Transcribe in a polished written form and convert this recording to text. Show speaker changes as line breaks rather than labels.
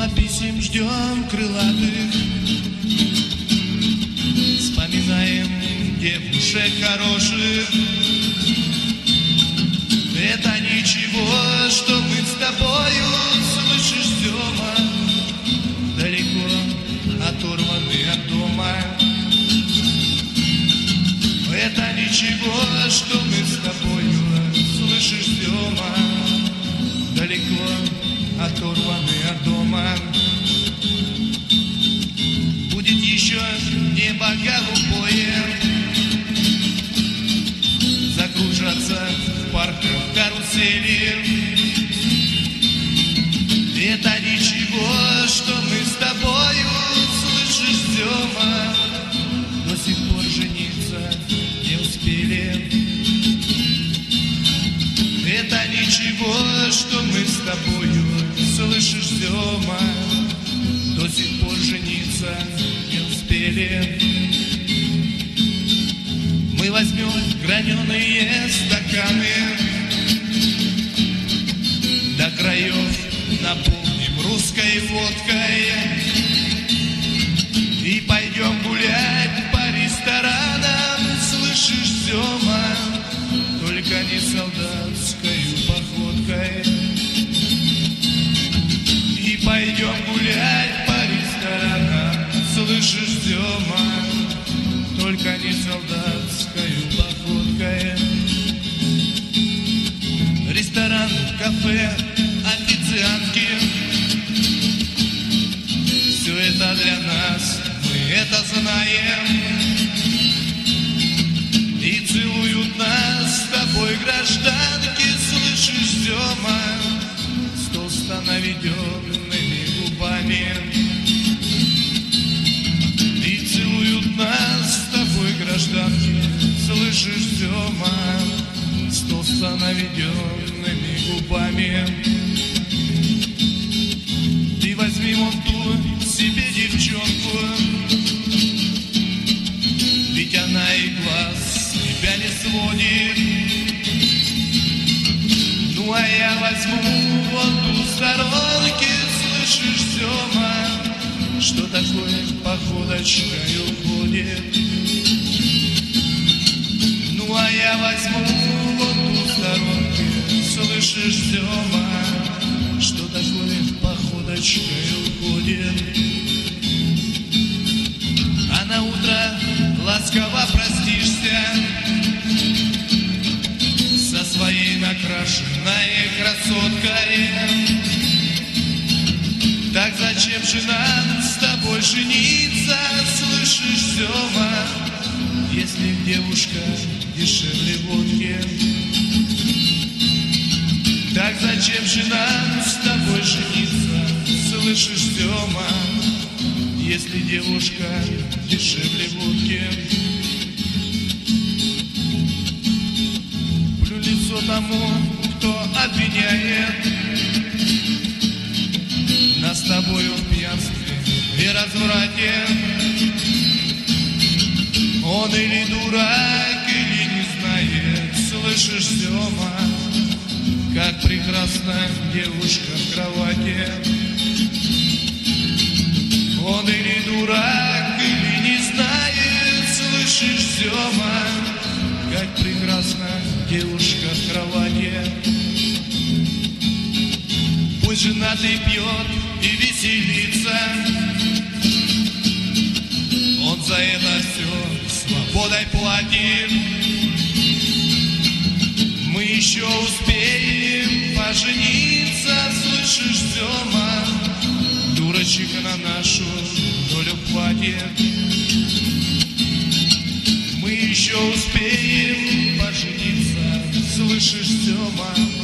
Дома писем ждем крылатых, вспоминаем девушек хороших. Это ничего, что мы с тобою, слышишь, Сема, далеко оторваны от дома. Это ничего, что мы с тобою, слышишь, Сема, далеко оторваны от дома. Будет еще небо голубое, закружатся в парках карусели. Это ничего, что мы с тобою, слышишь, Сема, до сих пор жениться не успели. Это ничего, что мы с тобою, слышишь, Сема, до сих пор жениться не успели. Мы возьмем граненые стаканы, до краев наполним русской водкой и пойдем гулять по ресторанам, слышишь, Сема, только не солдатскою походкой. И пойдем гулять по ресторанам, слышишь, Сема, только не солдатскою походкой. Ресторан, кафе, официантки, все это для нас, мы это знаем. И целуют нас с тобой гражданки, слышишь, Сема, с толсто наведенными губами. И целуют нас с тобой гражданки, слышишь, Сема, с толсто наведенными губами. Ты возьми вон ту себе девчонку, ведь она и глаз тебя не сводит. Ну а я возьму вон ту в сторонке, слышишь, Сема, что такое походочкой уходит. Ну а я возьму вон ту в сторонке, слышишь, Сема, что такое походочкой уходит. А на утро ласково простишься со своей накрашенной красоткой. Так зачем же нам с тобой жениться, слышишь, Сема, если девушка дешевле водки? Так зачем же нам с тобой жениться, слышишь, Сема, если девушка дешевле водки? Плю лицо тому, кто обвиняет нас с тобою в пьянстве и разврате. Он или дурак, или не знает, слышишь, Сема, как прекрасна девушка в кровати. Он или дурак, или не знает, слышишь, Сема, как прекрасна девушка в кровати. Пусть женатый пьет и веселится, он за это все свободой платит. Мы еще успеем пожениться, слышишь, Сема, дурочек на нашу долю хватит. Мы еще успеем пожениться, слышишь, Сема,